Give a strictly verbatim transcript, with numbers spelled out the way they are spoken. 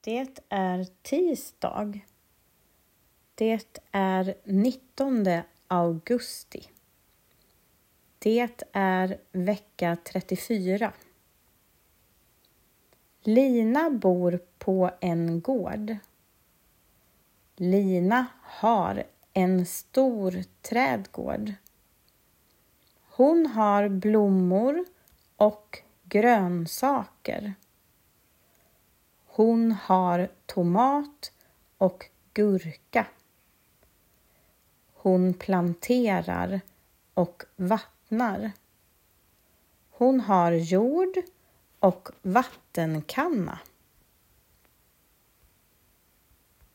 Det är tisdag. Det är nittonde augusti. Det är vecka trettiofyra. Lina bor på en gård. Lina har en stor trädgård. Hon har blommor och grönsaker. Hon har tomat och gurka. Hon planterar och vattnar. Hon har jord och vattenkanna.